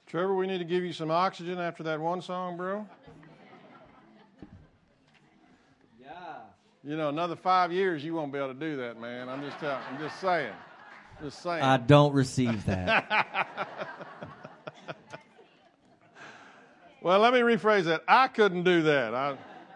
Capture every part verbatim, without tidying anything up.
Trevor, we need to give you some oxygen after that one song, bro. Yeah. You know, another five years, you won't be able to do that, man. I'm just telling. I'm just saying. Just saying. I don't receive that. Well, let me rephrase that. I couldn't do that. I'm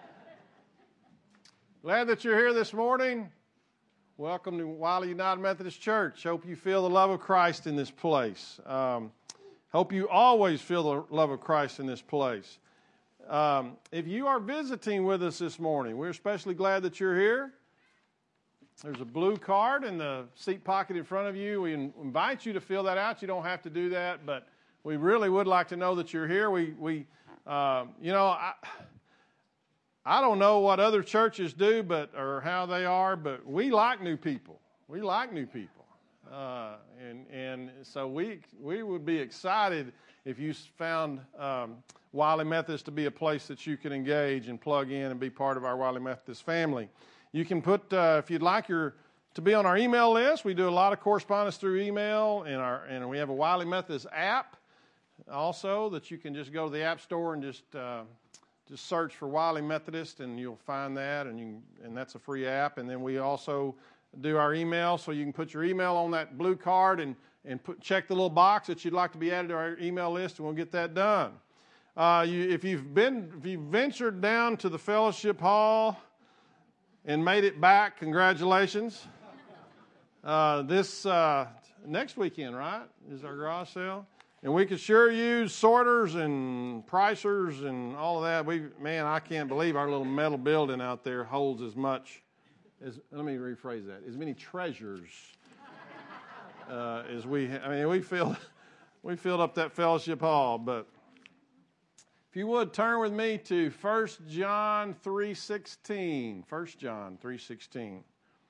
glad that you're here this morning. Welcome to Wiley United Methodist Church. Hope you feel the love of Christ in this place. Um, hope you always feel the love of Christ in this place. Um, if you are visiting with us this morning, we're especially glad that you're here. There's a blue card in the seat pocket in front of you. We invite you to fill that out. You don't have to do that, but we really would like to know that you're here. We, we, uh, you know, I, I don't know what other churches do, but or how they are, but we like new people. We like new people, uh, and and so we we would be excited if you found um, Wiley Methodist to be a place that you can engage and plug in and be part of our Wiley Methodist family. You can put, uh, if you'd like your to be on our email list, we do a lot of correspondence through email, and our and we have a Wiley Methodist app also that you can just go to the app store and just uh, just search for Wiley Methodist, and you'll find that, and you and that's a free app. And then we also do our email, so you can put your email on that blue card and and put check the little box that you'd like to be added to our email list, and we'll get that done. Uh, you, if you've been if you've ventured down to the fellowship hall and made it back, congratulations. Uh, this uh, next weekend, right, is our garage sale. And we could sure use sorters and pricers and all of that. We, man, I can't believe our little metal building out there holds as much as, let me rephrase that, as many treasures uh, as we, I mean, we filled, we filled up that fellowship hall. But if you would, turn with me to First John three sixteen. First John three sixteen.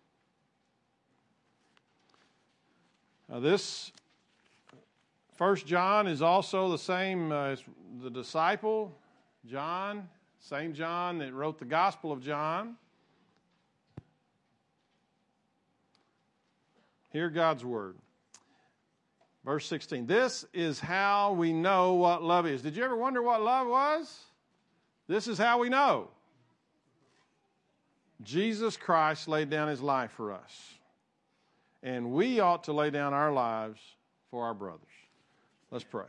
Now this First John is also the same uh, as the disciple, John, same John that wrote the Gospel of John. Hear God's word. Verse sixteen, this is how we know what love is. Did you ever wonder what love was? This is how we know. Jesus Christ laid down his life for us. And we ought to lay down our lives for our brothers. Let's pray.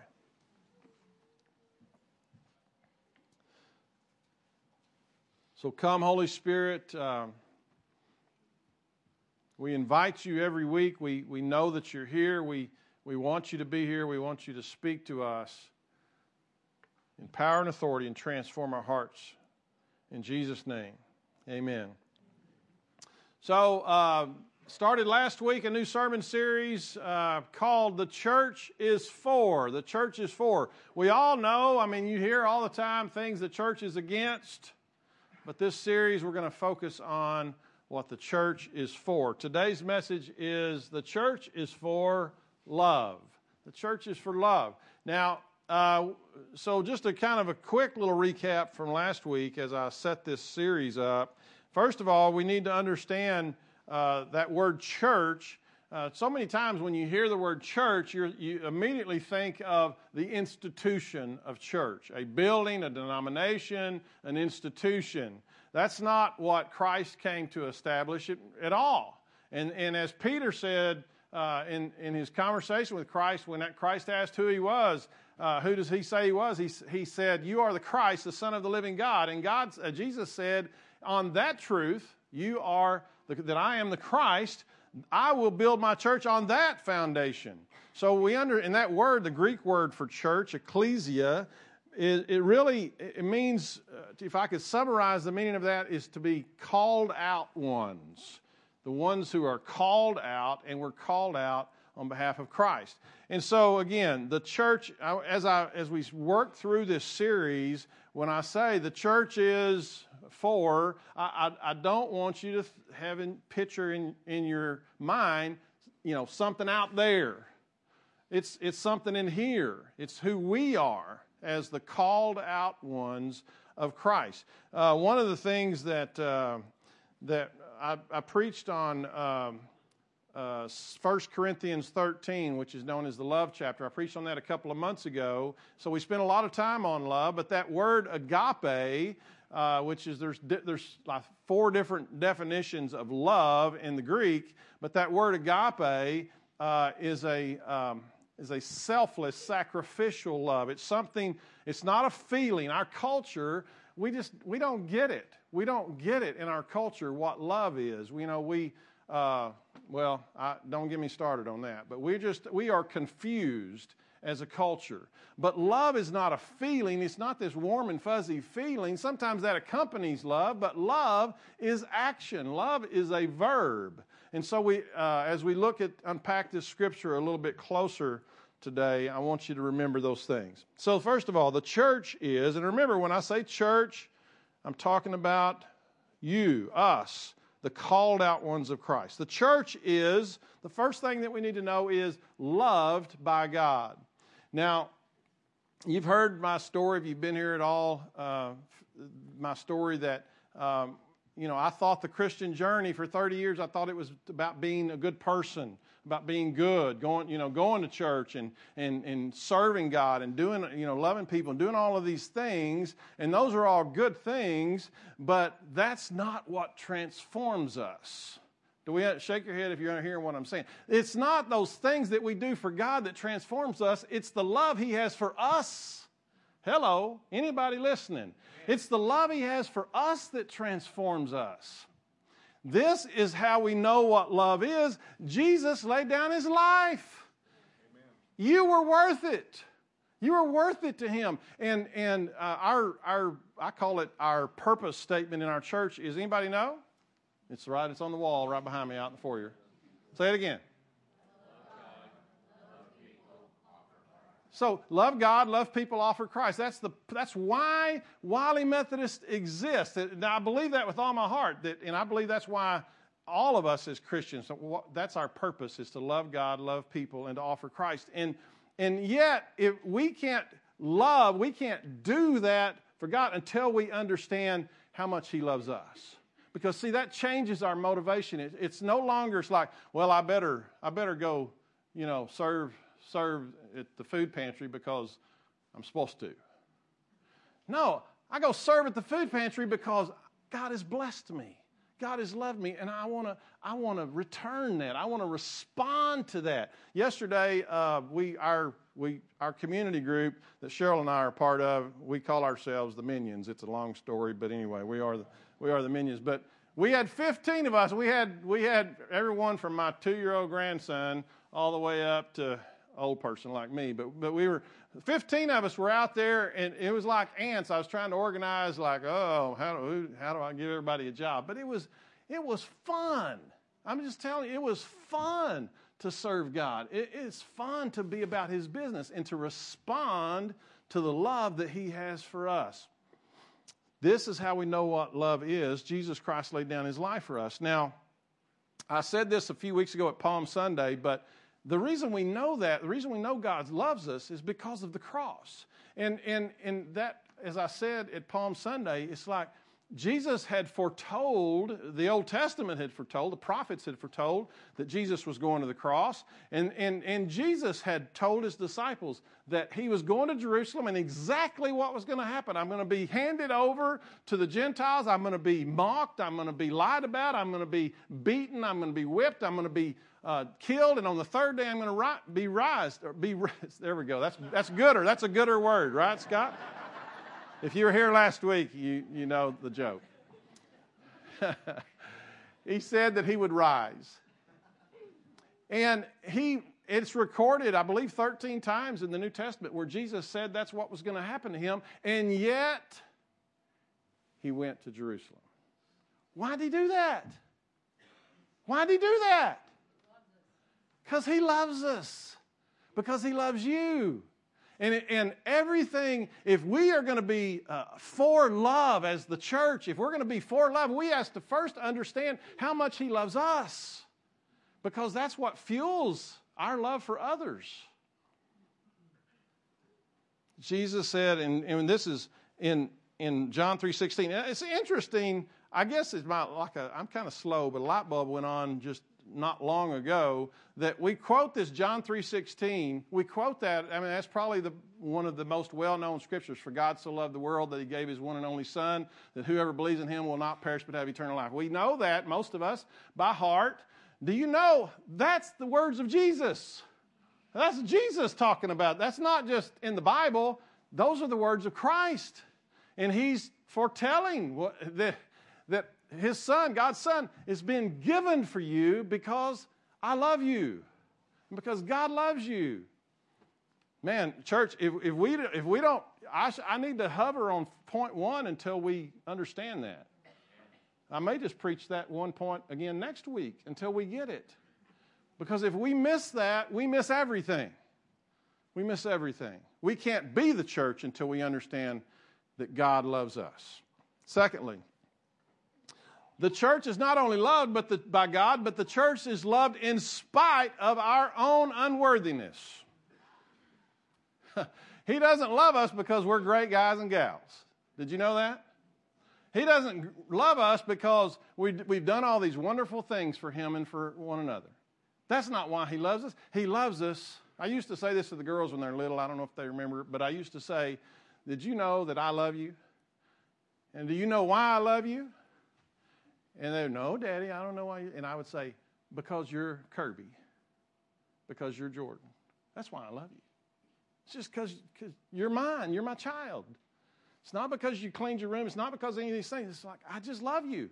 So come, Holy Spirit. Uh, we invite you every week. We, we know that you're here. We, we want you to be here. We want you to speak to us in power and authority and transform our hearts. In Jesus' name, amen. So, uh, started last week a new sermon series uh, called The Church is For. The Church is For. We all know, I mean, you hear all the time things the church is against, but this series we're going to focus on what the church is for. Today's message is the church is for love. The church is for love. Now, uh, so just a kind of a quick little recap from last week as I set this series up. First of all, we need to understand Uh, that word church. Uh, so many times when you hear the word church, you're, you immediately think of the institution of church, a building, a denomination, an institution. That's not what Christ came to establish it, at all. And, and as Peter said uh, in, in his conversation with Christ, when that Christ asked who he was, uh, who does he say he was? He, he said, you are the Christ, the Son of the living God. And God, uh, Jesus said, on that truth, you are that I am the Christ, I will build my church on that foundation. So we under, in that word, the Greek word for church, ecclesia, it, it really, it means, uh, if I could summarize the meaning of that, is to be called out ones. The ones who are called out, and were called out on behalf of Christ. And so again, the church, as I as we work through this series, when I say the church is for, I, I, I don't want you to have a picture in, in your mind, you know, something out there. It's it's something in here. It's who we are as the called out ones of Christ. Uh, one of the things that uh, that I, I preached on um, uh, First Corinthians thirteen, which is known as the love chapter. I preached on that a couple of months ago. So we spent a lot of time on love, but that word agape, uh, which is there's there's like four different definitions of love in the Greek, but that word agape uh, is a um, is a selfless, sacrificial love. It's something. It's not a feeling. Our culture, we just we don't get it. We don't get it in our culture what love is. You know, we. Uh, well, I, don't get me started on that. But we just we are confused as a culture. But love is not a feeling. It's not this warm and fuzzy feeling. Sometimes that accompanies love, but love is action. Love is a verb. And so we, uh, as we look at unpack this scripture a little bit closer today, I want you to remember those things. So first of all, the church is, and remember when I say church, I'm talking about you, us, the called out ones of Christ. The church is, the first thing that we need to know is loved by God. Now, you've heard my story, if you've been here at all, uh, my story that, um, you know, I thought the Christian journey for thirty years, I thought it was about being a good person, about being good, going, you know, going to church and, and, and serving God and doing, you know, loving people and doing all of these things. And those are all good things, but that's not what transforms us. Do we shake your head if you're hearing what I'm saying? It's not those things that we do for God that transforms us. It's the love He has for us. Hello, anybody listening? It's the love He has for us that transforms us. This is how we know what love is. Jesus laid down His life. Amen. You were worth it. You were worth it to Him. And and uh, our our I call it our purpose statement in our church is, anybody know? It's right. It's on the wall right behind me out in the foyer. Say it again. So, love God, love people, offer Christ. That's the that's why Wiley Methodist exists. And I believe that with all my heart. That, and I believe that's why all of us as Christians, that's our purpose, is to love God, love people, and to offer Christ. And, and yet, if we can't love, we can't do that for God until we understand how much He loves us. Because, see, that changes our motivation. It, it's no longer, it's like, well, I better, I better go, you know, serve serve at the food pantry because I'm supposed to. No, I go serve at the food pantry because God has blessed me. God has loved me, and I want to I want to return that. I want to respond to that. Yesterday, uh, we our we our community group that Cheryl and I are part of, we call ourselves the Minions. It's a long story, but anyway, we are the, we are the Minions. But we had fifteen of us. We had we had everyone from my two-year-old grandson all the way up to old person like me, but but we were fifteen of us were out there, and it was like ants. I was trying to organize, like, oh, how do how do I give everybody a job? But it was it was fun. I'm just telling you, it was fun to serve God. It, it's fun to be about His business and to respond to the love that He has for us. This is how we know what love is. Jesus Christ laid down His life for us. Now, I said this a few weeks ago at Palm Sunday, but the reason we know that, the reason we know God loves us is because of the cross. And, and, and that, as I said at Palm Sunday, it's like Jesus had foretold, the Old Testament had foretold, the prophets had foretold that Jesus was going to the cross. And, and, and Jesus had told His disciples that He was going to Jerusalem and exactly what was going to happen. I'm going to be handed over to the Gentiles. I'm going to be mocked. I'm going to be lied about. I'm going to be beaten. I'm going to be whipped. I'm going to be Uh, killed, and on the third day I'm going to ri- be rised. Or be raised. There we go. That's that's gooder. That's a gooder word, right, Scott? If you were here last week, you you know the joke. He said that He would rise, and he it's recorded, I believe, thirteen times in the New Testament where Jesus said that's what was going to happen to Him, and yet He went to Jerusalem. Why did He do that? Why did He do that? Because He loves us. Because He loves you. And, and everything, if we are going to be uh, for love as the church, if we're going to be for love, we have to first understand how much He loves us. Because that's what fuels our love for others. Jesus said, and, and this is in, in John three sixteen. It's interesting. I guess it's my, like a, I'm kind of slow, but a light bulb went on just not long ago that we quote this John three sixteen. We quote that. I mean, that's probably the one of the most well-known scriptures. For God so loved the world that he gave his one and only Son, that whoever believes in him will not perish but have eternal life. We know that, most of us, by heart. Do you know that's the words of Jesus? That's Jesus talking about. That's not just in the Bible. Those are the words of Christ. And he's foretelling what, that, that his Son, God's Son, is being given for you because I love you. And because God loves you. Man, church, if, if, we, if we don't, I, sh- I need to hover on point one until we understand that. I may just preach that one point again next week until we get it. Because if we miss that, we miss everything. We miss everything. We can't be the church until we understand that God loves us. Secondly, the church is not only loved but the, by God, but the church is loved in spite of our own unworthiness. He doesn't love us because we're great guys and gals. Did you know that? He doesn't love us because we, we've done all these wonderful things for him and for one another. That's not why he loves us. He loves us. I used to say this to the girls when they're little. I don't know if they remember, but I used to say, did you know that I love you? And do you know why I love you? And they would, no, Daddy, I don't know why. You, and I would say, because you're Kirby. Because you're Jordan. That's why I love you. It's just because you're mine. You're my child. It's not because you cleaned your room. It's not because of any of these things. It's like, I just love you.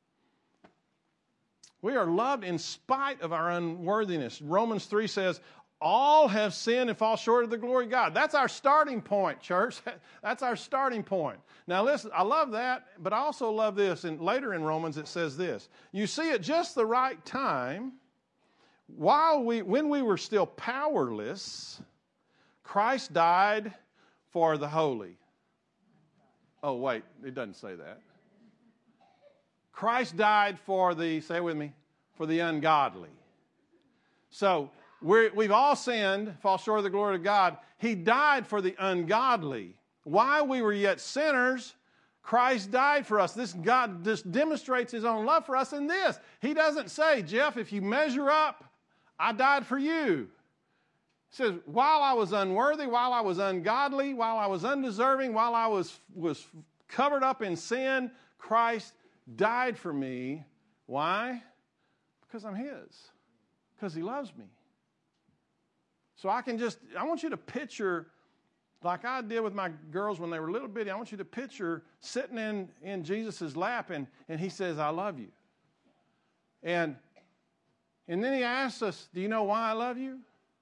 We are loved in spite of our unworthiness. Romans three says, all have sinned and fall short of the glory of God. That's our starting point, church. That's our starting point. Now listen, I love that, but I also love this. And later in Romans it says this. You see, at just the right time, while we, when we were still powerless, Christ died for the holy. Oh, wait, it doesn't say that. Christ died for the, say it with me, for the ungodly. So we're, we've all sinned, fall short of the glory of God. He died for the ungodly. While we were yet sinners, Christ died for us. This God just demonstrates his own love for us in this. He doesn't say, Jeff, if you measure up, I died for you. He says, while I was unworthy, while I was ungodly, while I was undeserving, while I was, was covered up in sin, Christ died for me. Why? Because I'm his. Because he loves me. So I can just, I want you to picture, like I did with my girls when they were little bitty, I want you to picture sitting in, in Jesus' lap and, and he says, I love you. And, and then he asks us, do you know why I love you?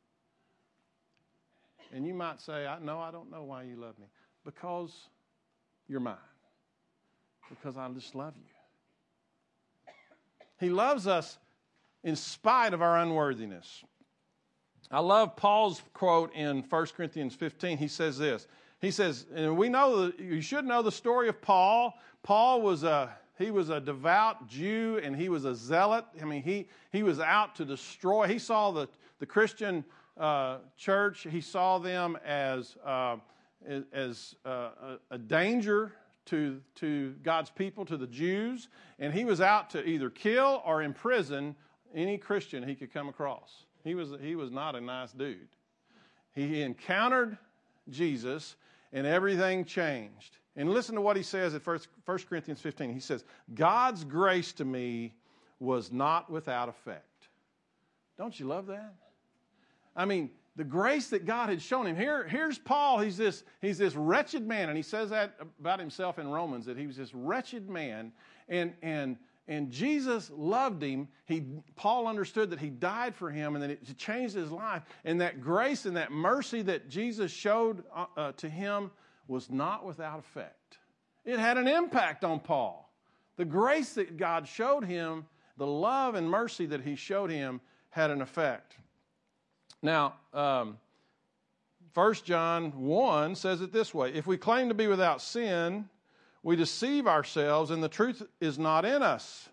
And you might say, I, no, I don't know why you love me. Because you're mine. Because I just love you. He loves us in spite of our unworthiness. I love Paul's quote in First Corinthians fifteen. He says this. He says, and we know, that you should know the story of Paul. Paul was a, he was a devout Jew and he was a zealot. I mean, he, he was out to destroy. He saw the, the Christian Uh, church, he saw them as uh, as uh, a, a danger to to God's people, to the Jews, and he was out to either kill or imprison any Christian he could come across. He was he was not a nice dude. He encountered Jesus, and everything changed. And listen to what he says at First Corinthians fifteen. He says, "God's grace to me was not without effect." Don't you love that? I mean, the grace that God had shown him. Here, here's Paul. He's this, he's this wretched man, and he says that about himself in Romans, that he was this wretched man, and and and Jesus loved him. He Paul understood that he died for him, and that it changed his life. And that grace and that mercy that Jesus showed uh, uh, to him was not without effect. It had an impact on Paul. The grace that God showed him, the love and mercy that he showed him, had an effect. Now, um, First John one says it this way. If we claim to be without sin, we deceive ourselves and the truth is not in us.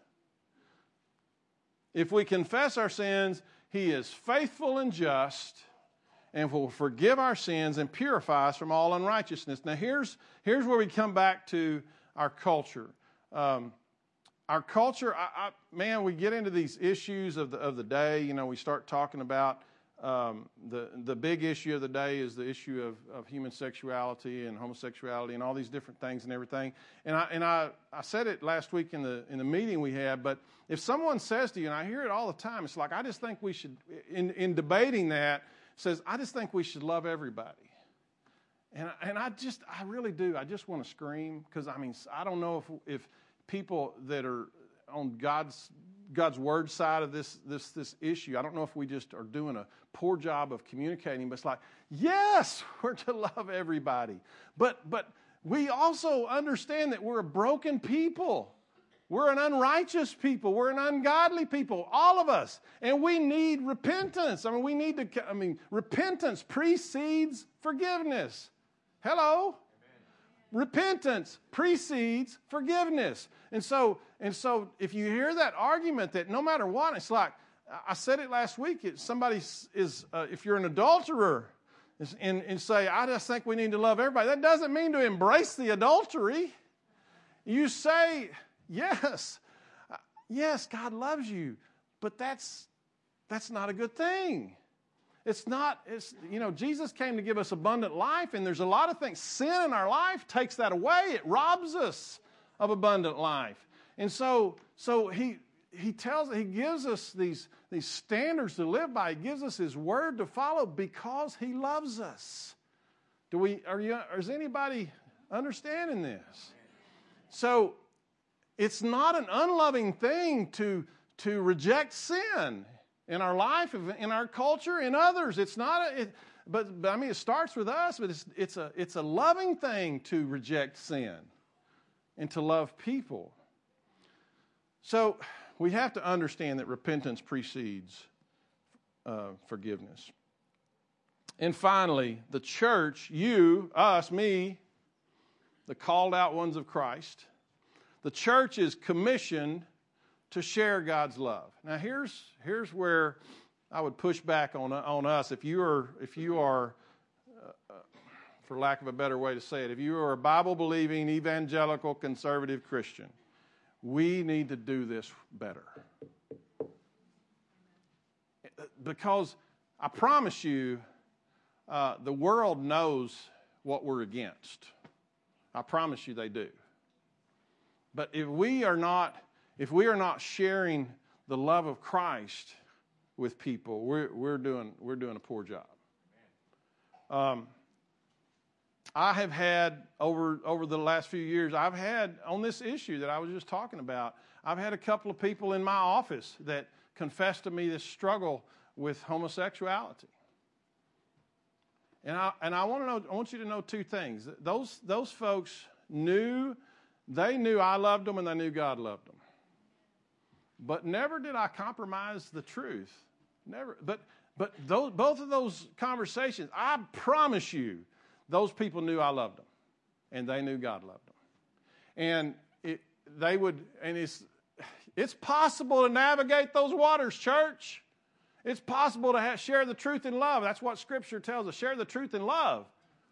If we confess our sins, he is faithful and just and will forgive our sins and purify us from all unrighteousness. Now, here's, here's where we come back to our culture. Um, our culture, I, I, man, we get into these issues of the of the day. You know, we start talking about um, the the big issue of the day is the issue of, of human sexuality and homosexuality and all these different things and everything. And I and I, I said it last week in the in the meeting we had. But if someone says to you, and I hear it all the time, it's like I just think we should. In in debating that, says I just think we should love everybody. And I, and I just I really do. I just want to scream because I mean I don't know if if people that are on God's God's word side of this this this issue, I don't know if we just are doing a poor job of communicating, but it's like, yes, we're to love everybody. But but we also understand that we're a broken people. We're an unrighteous people. We're an ungodly people, all of us. And we need repentance. I mean, we need to, I mean, repentance precedes forgiveness. Hello? Repentance precedes forgiveness. And so, and so if you hear that argument that no matter what, it's like, I said it last week, it, somebody is, uh, if you're an adulterer and, and say, I just think we need to love everybody, that doesn't mean to embrace the adultery. You say, yes, yes, God loves you, but that's, that's not a good thing. It's not, it's, you know, Jesus came to give us abundant life, and there's a lot of things. Sin in our life takes that away. It robs us of abundant life. And so, so he he tells, he gives us these, these standards to live by. He gives us his word to follow because he loves us. Do we, are you, is anybody understanding this? So, it's not an unloving thing to, to reject sin in our life, in our culture, in others. It's not, a, it, but, but I mean, it starts with us, but it's, it's, a, it's a loving thing to reject sin and to love people. So we have to understand that repentance precedes uh, forgiveness. And finally, the church, you, us, me, the called out ones of Christ, the church is commissioned to share God's love. Now, here's here's where I would push back on on us. If you are, if you are, uh, for lack of a better way to say it, if you are a Bible-believing, evangelical, conservative Christian, we need to do this better. Because I promise you, uh, the world knows what we're against. I promise you they do. But if we are not, if we are not sharing the love of Christ with people, we're we're doing we're doing a poor job. Um, I have had over over the last few years, I've had on this issue that I was just talking about, I've had a couple of people in my office that confessed to me this struggle with homosexuality. And I and I want to know, I want you to know two things. Those those folks knew, they knew I loved them and they knew God loved them. But never did I compromise the truth. Never. But but those, both of those conversations, I promise you, those people knew I loved them, and they knew God loved them. And it, they would, and it's it's possible to navigate those waters, church. It's possible to have, share the truth in love. That's what Scripture tells us. Share the truth in love.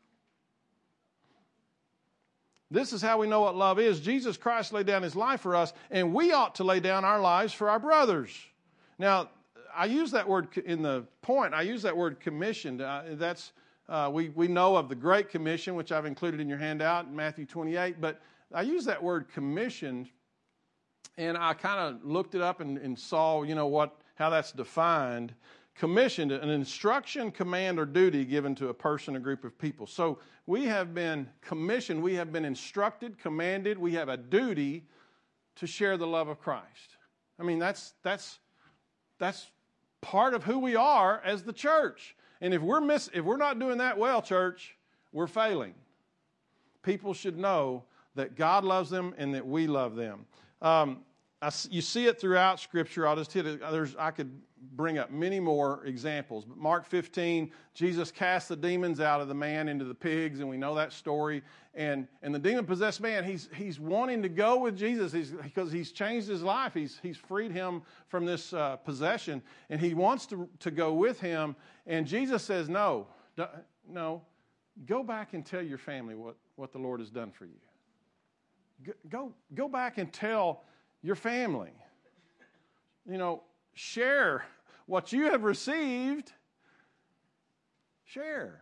This is how we know what love is. Jesus Christ laid down his life for us, and we ought to lay down our lives for our brothers. Now, I use that word in the point. I use that word commissioned. Uh, that's uh, we we know of the Great Commission, which I've included in your handout in Matthew twenty-eight. But I use that word commissioned, and I kind of looked it up and, and saw, you know, what how that's defined. Commissioned, an instruction, command, or duty given to a person, a group of people. So we have been commissioned, we have been instructed, commanded, we have a duty to share the love of Christ. I mean, that's that's that's part of who we are as the church. And if we're miss, if we're not doing that well, church, we're failing. People should know that God loves them and that we love them. Um, I, you see it throughout Scripture. I'll just hit it. There's, I could bring up many more examples. But Mark fifteen, Jesus cast the demons out of the man into the pigs, and we know that story. And and the demon-possessed man, he's he's wanting to go with Jesus he's, because he's changed his life. He's he's freed him from this uh, possession, and he wants to, to go with him. And Jesus says, no, no, go back and tell your family what, what the Lord has done for you. Go, go, go back and tell your family. You know, share what you have received. Share.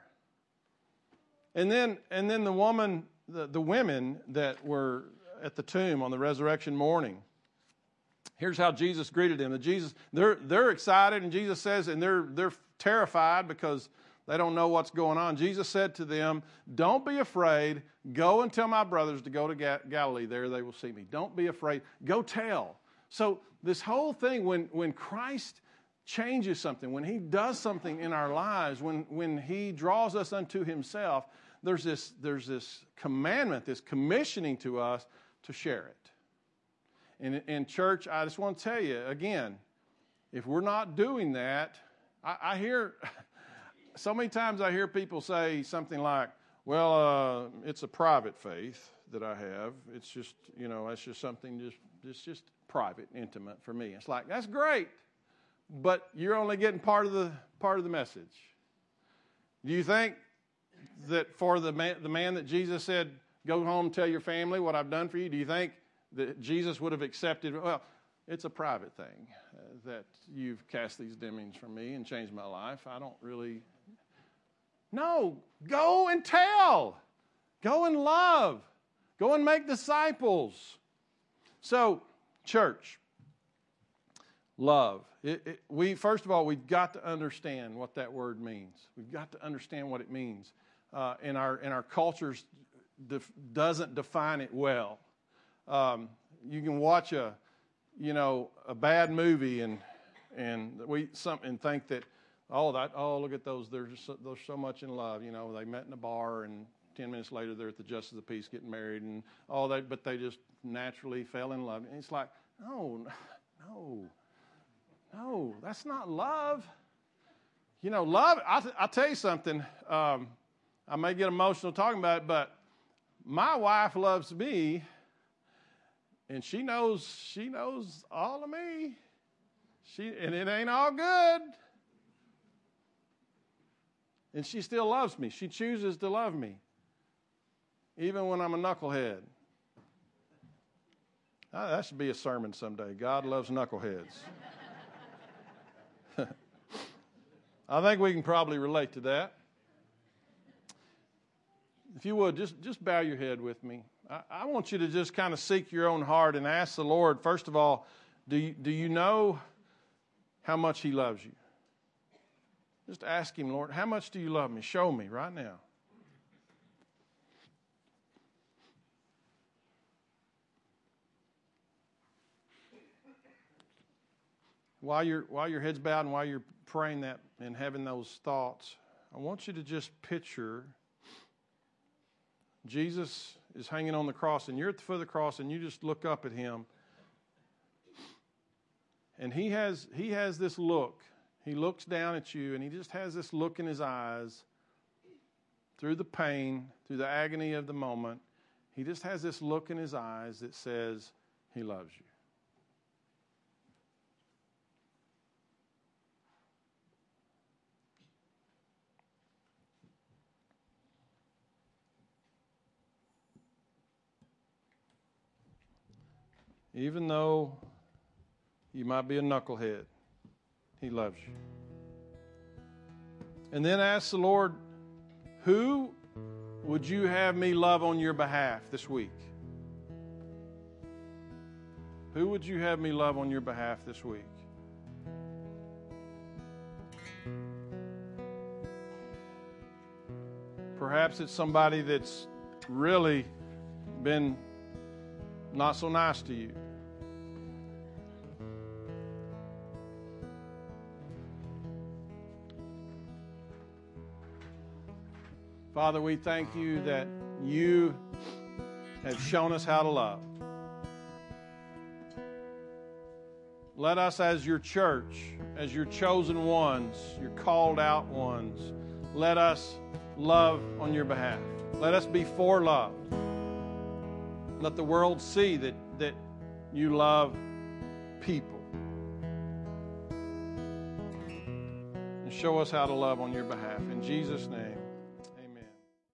And then, and then the woman, the, the women that were at the tomb on the resurrection morning. Here's how Jesus greeted them. The Jesus, they're they're excited, and Jesus says, and they're they're terrified because they don't know what's going on. Jesus said to them, "Don't be afraid. Go and tell my brothers to go to Ga- Galilee. There they will see me. Don't be afraid. Go tell." So this whole thing, when when Christ changes something, when he does something in our lives, when when he draws us unto himself, there's this there's this commandment, this commissioning to us to share it. And in church, I just want to tell you, again, if we're not doing that, I, I hear, so many times I hear people say something like, well, uh, it's a private faith that I have. It's just, you know, it's just something just, it's just private, intimate for me. It's like, that's great, but you're only getting part of the, part of the message. Do you think that for the man, the man that Jesus said, go home and tell your family what I've done for you, do you think that Jesus would have accepted, well, it's a private thing uh, that you've cast these demons from me and changed my life. I don't really. No, go and tell. Go and love. Go and make disciples. So, church, love. It, it, we first of all, we've got to understand what that word means. We've got to understand what it means. Uh, in our in our cultures, def, doesn't define it well. Um, you can watch a, you know, a bad movie and and we some and think that, oh that oh look at those they're just so, they're so much in love. You know, they met in a bar and ten minutes later they're at the Justice of the Peace getting married and all that, but they just naturally fell in love. And it's like, no, no, no, that's not love. You know, love. I I tell you something. Um, I may get emotional talking about it, but my wife loves me. And she knows, she knows all of me. She and it ain't all good. And she still loves me. She chooses to love me. Even when I'm a knucklehead. Oh, that should be a sermon someday. God loves knuckleheads. I think we can probably relate to that. If you would, just, just bow your head with me. I, I want you to just kind of seek your own heart and ask the Lord, first of all, do you, do you know how much he loves you? Just ask him, Lord, how much do you love me? Show me right now. While, you're, while your head's bowed and while you're praying that and having those thoughts, I want you to just picture Jesus is hanging on the cross, and you're at the foot of the cross, and you just look up at him. And he has he has this look. He looks down at you, and he just has this look in his eyes through the pain, through the agony of the moment. He just has this look in his eyes that says he loves you. Even though you might be a knucklehead, he loves you. And then ask the Lord, who would you have me love on your behalf this week? Who would you have me love on your behalf this week? Perhaps it's somebody that's really been not so nice to you. Father, we thank you that you have shown us how to love. Let us as your church, as your chosen ones, your called out ones, let us love on your behalf. Let us be for love. Let the world see that, that you love people. And show us how to love on your behalf. In Jesus' name.